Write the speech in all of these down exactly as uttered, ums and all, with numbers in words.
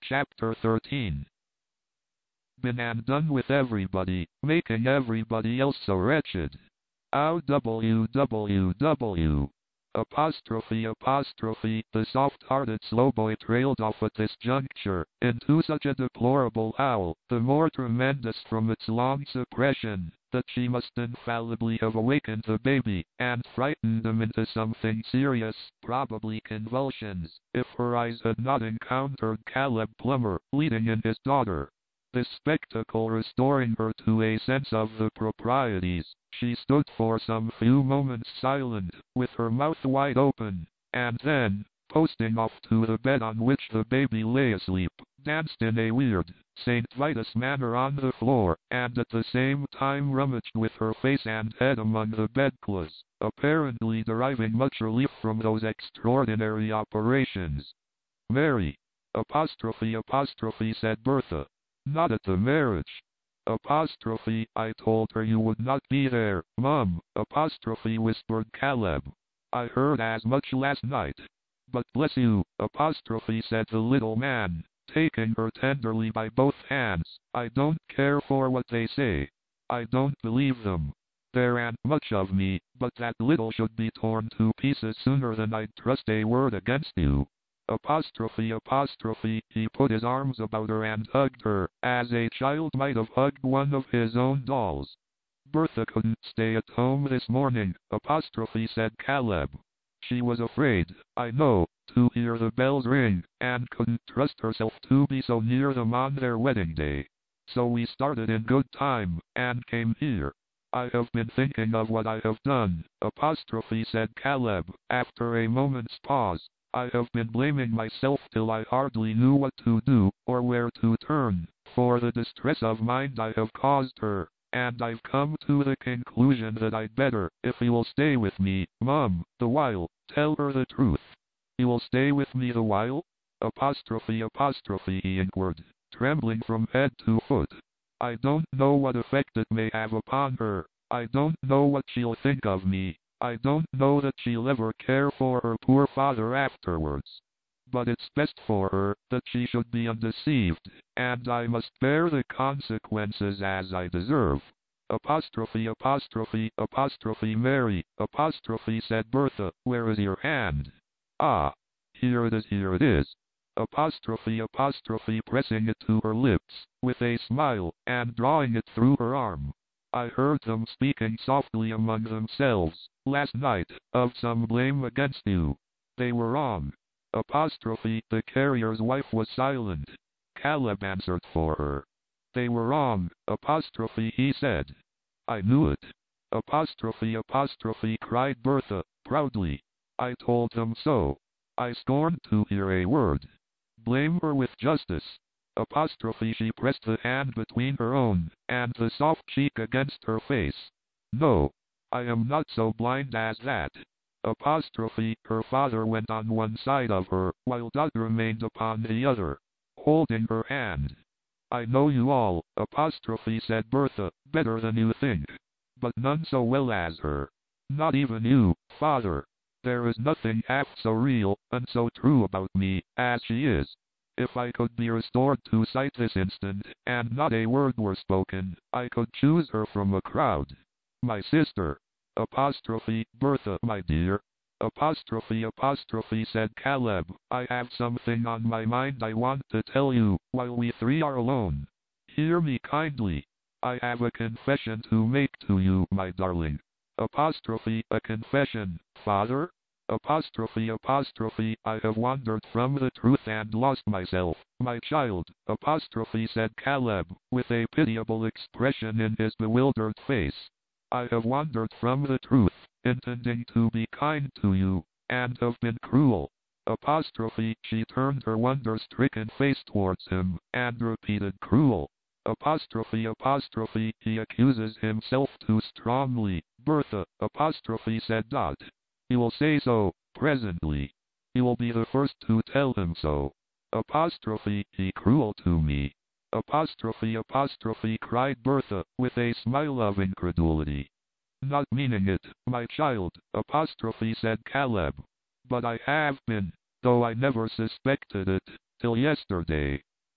Chapter thirteen. Been and done with everybody, making everybody else so wretched. Ow www. Apostrophe apostrophe. The soft-hearted slowboy trailed off at this juncture, into such a deplorable howl, the more tremendous from its long suppression, that she must infallibly have awakened the baby, and frightened him into something serious, probably convulsions, if her eyes had not encountered Caleb Plummer, leading in his daughter. This spectacle restoring her to a sense of the proprieties, she stood for some few moments silent, with her mouth wide open, and then, posting off to the bed on which the baby lay asleep, danced in a weird, Saint Vitus manner on the floor, and at the same time rummaged with her face and head among the bedclothes, apparently deriving much relief from those extraordinary operations. "Mary! Apostrophe apostrophe," said Bertha. "Not at the marriage. Apostrophe, I told her you would not be there, Mum. Apostrophe, whispered Caleb. I heard as much last night. But bless you, apostrophe, said the little man, taking her tenderly by both hands, I don't care for what they say. I don't believe them. There ain't much of me, but that little should be torn to pieces sooner than I'd trust a word against you. Apostrophe apostrophe, he put his arms about her and hugged her, as a child might have hugged one of his own dolls. Bertha couldn't stay at home this morning, apostrophe, said Caleb. She was afraid, I know, to hear the bells ring, and couldn't trust herself to be so near them on their wedding day. So we started in good time, and came here. I have been thinking of what I have done, apostrophe, said Caleb, after a moment's pause. I have been blaming myself till I hardly knew what to do, or where to turn, for the distress of mind I have caused her, and I've come to the conclusion that I'd better, if he will stay with me, Mum, the while, tell her the truth. He will stay with me the while? Apostrophe apostrophe, he inquired, trembling from head to foot. I don't know what effect it may have upon her. I don't know what she'll think of me. I don't know that she'll ever care for her poor father afterwards. But it's best for her that she should be undeceived, and I must bear the consequences as I deserve. Apostrophe apostrophe apostrophe Mary, apostrophe, said Bertha, where is your hand? Ah, here it is, here it is. Apostrophe apostrophe, pressing it to her lips, with a smile, and drawing it through her arm. I heard them speaking softly among themselves, last night, of some blame against you. They were wrong. Apostrophe, the carrier's wife was silent. Caleb answered for her. They were wrong, apostrophe, he said. I knew it. Apostrophe apostrophe, cried Bertha, proudly. I told them so. I scorned to hear a word. Blame her with justice. Apostrophe, she pressed the hand between her own, and the soft cheek against her face. No, I am not so blind as that. Apostrophe, her father went on one side of her, while Dot remained upon the other, holding her hand. I know you all, apostrophe, said Bertha, better than you think. But none so well as her. Not even you, father. There is nothing half so real, and so true about me, as she is. If I could be restored to sight this instant, and not a word were spoken, I could choose her from a crowd. My sister. Apostrophe, Bertha, my dear. Apostrophe apostrophe, said Caleb, I have something on my mind I want to tell you, while we three are alone. Hear me kindly. I have a confession to make to you, my darling. Apostrophe, a confession, father? Apostrophe apostrophe, I have wandered from the truth and lost myself, my child, apostrophe, said Caleb, with a pitiable expression in his bewildered face. I have wandered from the truth, intending to be kind to you, and have been cruel. Apostrophe, she turned her wonder-stricken face towards him, and repeated cruel. Apostrophe apostrophe, he accuses himself too strongly, Bertha, apostrophe, said Dot. He will say so, presently. He will be the first to tell him so. Apostrophe, he cruel to me. Apostrophe apostrophe, cried Bertha, with a smile of incredulity. Not meaning it, my child, apostrophe, said Caleb. But I have been, though I never suspected it, till yesterday.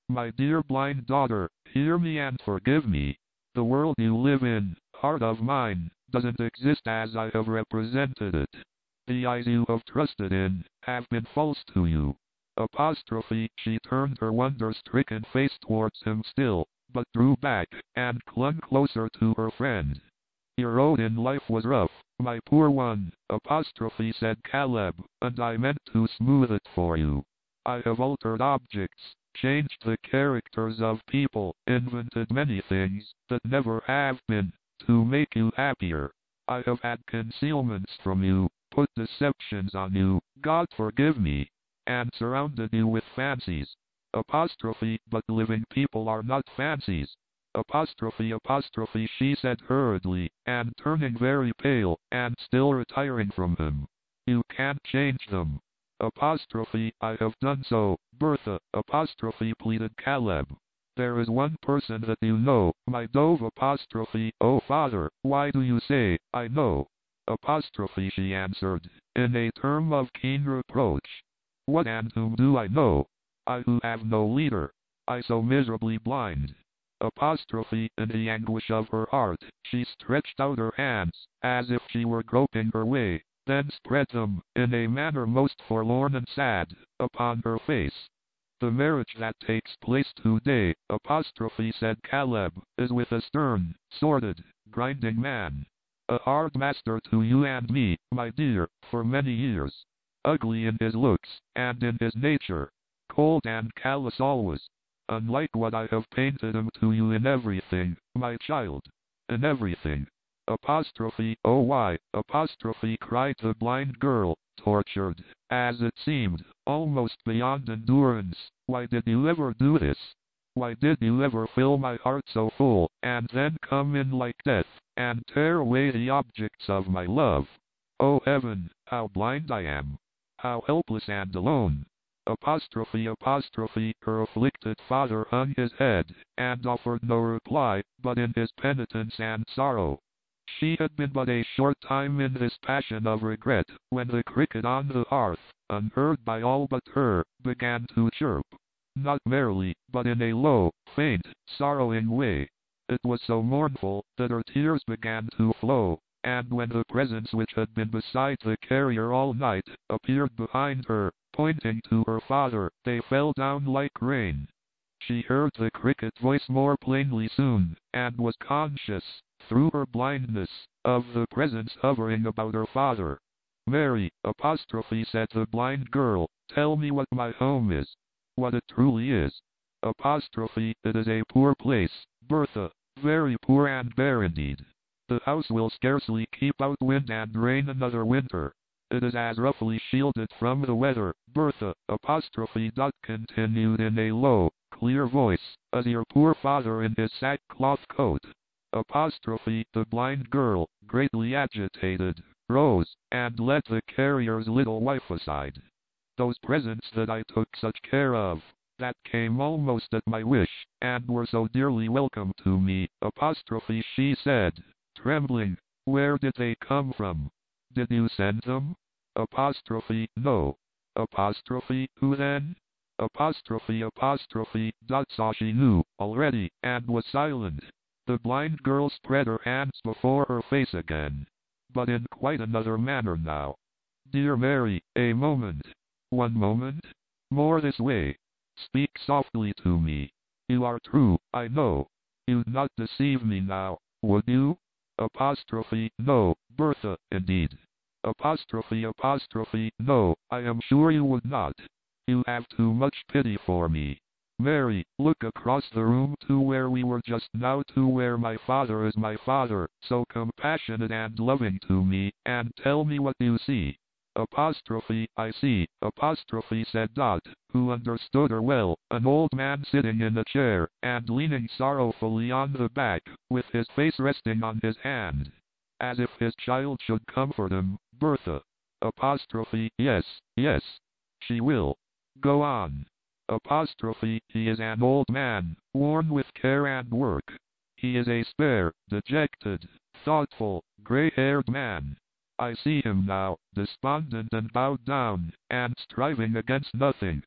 My dear blind daughter, hear me and forgive me. The world you live in, heart of mine, doesn't exist as I have represented it. The eyes you have trusted in have been false to you. Apostrophe, she turned her wonder-stricken face towards him still, but drew back, and clung closer to her friend. Your road in life was rough, my poor one, apostrophe said Caleb, and I meant to smooth it for you. I have altered objects, changed the characters of people, invented many things that never have been, to make you happier. I have had concealments from you, put deceptions on you, God forgive me, and surrounded you with fancies. Apostrophe, but living people are not fancies. Apostrophe apostrophe she said hurriedly, and turning very pale, and still retiring from him. You can't change them. Apostrophe, I have done so, Bertha, apostrophe pleaded Caleb. There is one person that you know, my dove apostrophe, oh father, why do you say, I know? Apostrophe she answered, in a term of keen reproach. What and whom do I know? I who have no leader. I so miserably blind. Apostrophe, in the anguish of her heart, she stretched out her hands, as if she were groping her way, then spread them, in a manner most forlorn and sad, upon her face. The marriage that takes place today, apostrophe said Caleb, is with a stern, sordid, grinding man. A hard master to you and me, my dear, for many years. Ugly in his looks, and in his nature. Cold and callous always. Unlike what I have painted him to you in everything, my child. In everything. Apostrophe, oh why, apostrophe cried the blind girl, tortured, as it seemed, almost beyond endurance. Why did you ever do this? Why did you ever fill my heart so full, and then come in like death, and tear away the objects of my love? Oh heaven, how blind I am! How helpless and alone! Apostrophe apostrophe, her afflicted father hung his head, and offered no reply, but in his penitence and sorrow. She had been but a short time in this passion of regret, when the cricket on the hearth, unheard by all but her, began to chirp. Not merrily, but in a low, faint, sorrowing way. It was so mournful, that her tears began to flow, and when the presence which had been beside the carrier all night, appeared behind her, pointing to her father, they fell down like rain. She heard the cricket voice more plainly soon, and was conscious, through her blindness, of the presence hovering about her father. Mary, apostrophe said the blind girl, tell me what my home is. What it truly is. Apostrophe, it is a poor place, Bertha, very poor and bare indeed. The house will scarcely keep out wind and rain another winter. It is as roughly shielded from the weather, Bertha, apostrophe dot continued in a low, clear voice, as your poor father in his sackcloth coat. Apostrophe, the blind girl, greatly agitated, rose, and led the carrier's little wife aside. Those presents that I took such care of, that came almost at my wish, and were so dearly welcome to me, apostrophe she said, trembling, where did they come from? Did you send them? Apostrophe, no. Apostrophe, who then? Apostrophe apostrophe, dot saw she knew, already, and was silent. The blind girl spread her hands before her face again. But in quite another manner now. Dear Mary, a moment. One moment. More this way. Speak softly to me. You are true, I know. You'd not deceive me now, would you? Apostrophe, no, Bertha, indeed. Apostrophe apostrophe, no, I am sure you would not. You have too much pity for me. Mary, look across the room to where we were just now, to where my father is, my father, so compassionate and loving to me, and tell me what you see. Apostrophe, I see, apostrophe said Dot, who understood her well, an old man sitting in a chair, and leaning sorrowfully on the back, with his face resting on his hand. As if his child should comfort him, Bertha. Apostrophe, yes, yes. She will. Go on. Apostrophe, he is an old man, worn with care and work. He is a spare, dejected, thoughtful, gray-haired man. I see him now, despondent and bowed down, and striving against nothing.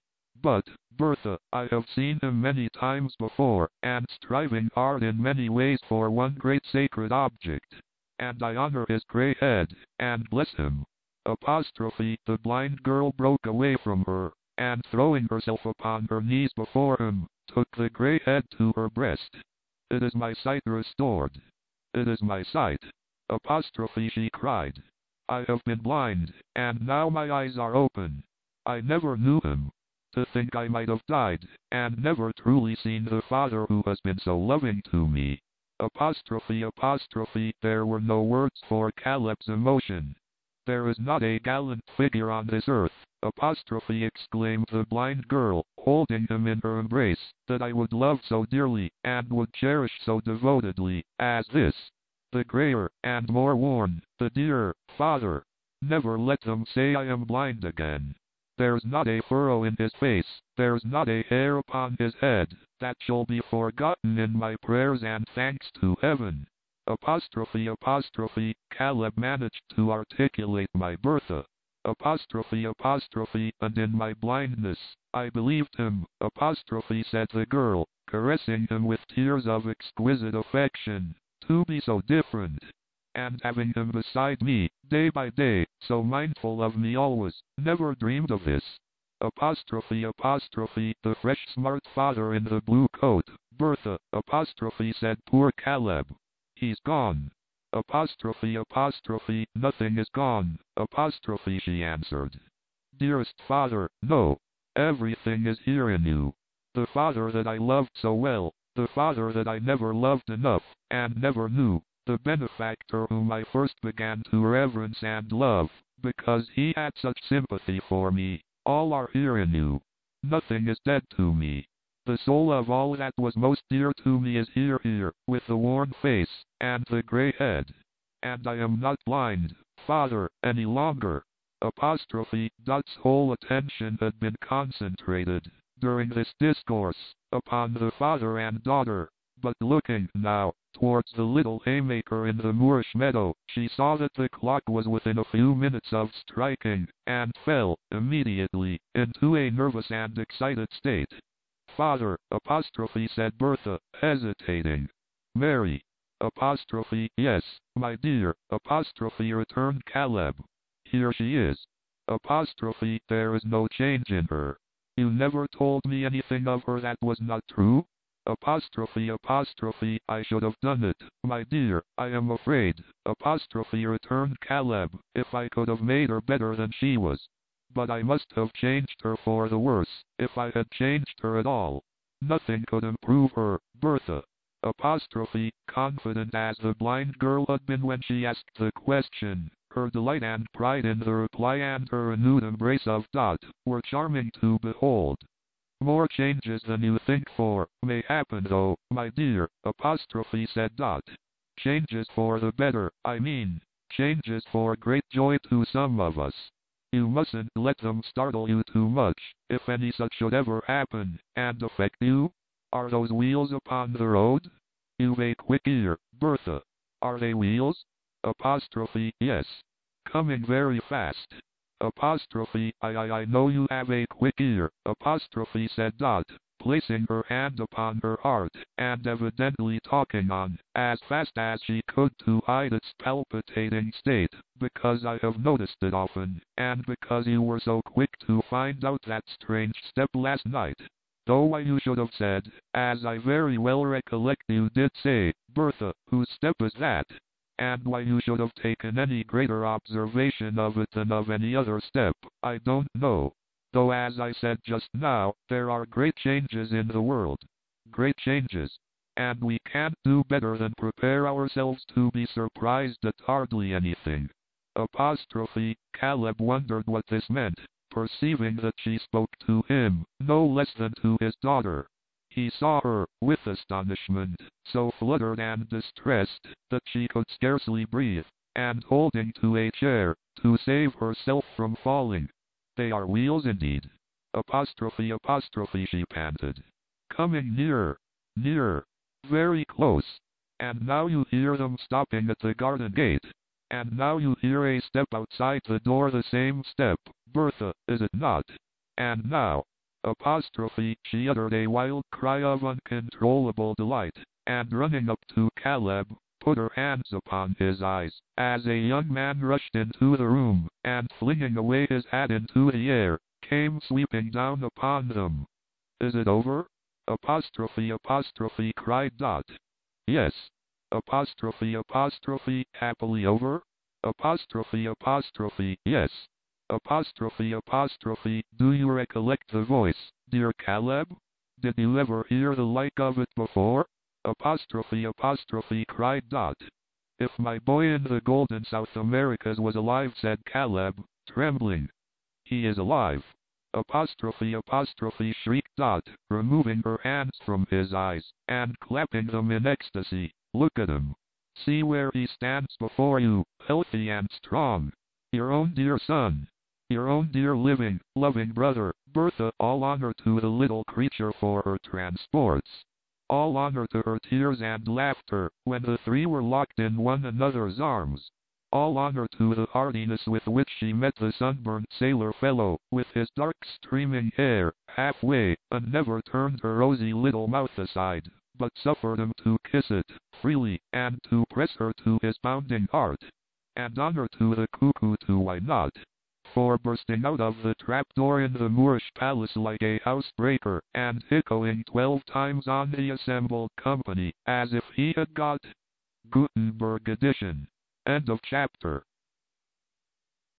But, Bertha, I have seen him many times before, and striving hard in many ways for one great sacred object. And I honor his grey head, and bless him. Apostrophe, the blind girl broke away from her, and throwing herself upon her knees before him, took the grey head to her breast. It is my sight restored. It is my sight. Apostrophe, she cried. I have been blind, and now my eyes are open. I never knew him. To think I might have died, and never truly seen the Father who has been so loving to me. Apostrophe, apostrophe, there were no words for Caleb's emotion. There is not a gallant figure on this earth, apostrophe, exclaimed the blind girl, holding him in her embrace, that I would love so dearly, and would cherish so devotedly, as this. The grayer, and more worn, the dearer, Father. Never let them say I am blind again. There's not a furrow in his face, there's not a hair upon his head, that shall be forgotten in my prayers and thanks to heaven. Apostrophe, apostrophe, Caleb managed to articulate my Bertha. Apostrophe, apostrophe, and in my blindness, I believed him. Apostrophe, said the girl, caressing him with tears of exquisite affection, to be so different. And having him beside me, day by day, so mindful of me always, never dreamed of this. Apostrophe, apostrophe, the fresh smart father in the blue coat, Bertha, apostrophe, said poor Caleb. He's gone. Apostrophe, apostrophe, nothing is gone, apostrophe, she answered. Dearest Father, no. Everything is here in you. The Father that I loved so well, the Father that I never loved enough, and never knew, the benefactor whom I first began to reverence and love, because he had such sympathy for me, all are here in you. Nothing is dead to me. The soul of all that was most dear to me is here here, with the worn face, and the grey head. And I am not blind, Father, any longer. Apostrophe, Dot's whole attention had been concentrated, during this discourse, upon the father and daughter, but looking, now, towards the little haymaker in the moorish meadow, she saw that the clock was within a few minutes of striking, and fell, immediately, into a nervous and excited state. Father, apostrophe, said Bertha, hesitating. Mary, apostrophe, yes, my dear, apostrophe, returned Caleb. Here she is. Apostrophe, there is no change in her. You never told me anything of her that was not true? Apostrophe, apostrophe, I should have done it, my dear, I am afraid, apostrophe, returned Caleb, if I could have made her better than she was. But I must have changed her for the worse, if I had changed her at all. Nothing could improve her, Bertha. Apostrophe, confident as the blind girl had been when she asked the question, her delight and pride in the reply and her renewed embrace of Dot, were charming to behold. More changes than you think for, may happen though, my dear, apostrophe, said Dot. Changes for the better, I mean, changes for great joy to some of us. You mustn't let them startle you too much, if any such should ever happen, and affect you. Are those wheels upon the road? You've a quick ear, Bertha. Are they wheels? Apostrophe, yes. Coming very fast. Apostrophe, I I I know you have a quick ear, apostrophe, said Dot, placing her hand upon her heart, and evidently talking on, as fast as she could to hide its palpitating state, because I have noticed it often, and because you were so quick to find out that strange step last night. Though why you should have said, as I very well recollect you did say, Bertha, whose step is that? And why you should have taken any greater observation of it than of any other step, I don't know. Though as I said just now, there are great changes in the world. Great changes. And we can't do better than prepare ourselves to be surprised at hardly anything. Apostrophe, Caleb wondered what this meant, perceiving that she spoke to him, no less than to his daughter. He saw her, with astonishment, so fluttered and distressed, that she could scarcely breathe, and holding to a chair, to save herself from falling. They are wheels indeed. Apostrophe, apostrophe, she panted. Coming nearer, nearer, very close. And now you hear them stopping at the garden gate. And now you hear a step outside the door, the same step, Bertha, is it not? And now, Apostrophe, she uttered a wild cry of uncontrollable delight, and running up to Caleb, put her hands upon his eyes, as a young man rushed into the room, and flinging away his hat into the air, came sweeping down upon them. Is it over? Apostrophe apostrophe cried Dot. Yes. Apostrophe apostrophe happily over? Apostrophe apostrophe yes. Apostrophe apostrophe do you recollect the voice, dear Caleb? Did you ever hear the like of it before? Apostrophe apostrophe cried Dot. If my boy in the golden South Americas was alive, said Caleb, trembling. He is alive. Apostrophe apostrophe shrieked Dot, removing her hands from his eyes, and clapping them in ecstasy. Look at him. See where he stands before you, healthy and strong. Your own dear son. Your own dear living, loving brother, Bertha. All honor to the little creature for her transports. All honor to her tears and laughter, when the three were locked in one another's arms. All honor to the heartiness with which she met the sunburned sailor fellow, with his dark streaming hair, halfway, and never turned her rosy little mouth aside, but suffered him to kiss it, freely, and to press her to his pounding heart. And honor to the cuckoo too, why not? For bursting out of the trapdoor in the Moorish palace like a housebreaker, and echoing twelve times on the assembled company, as if he had got Gutenberg edition. End of chapter.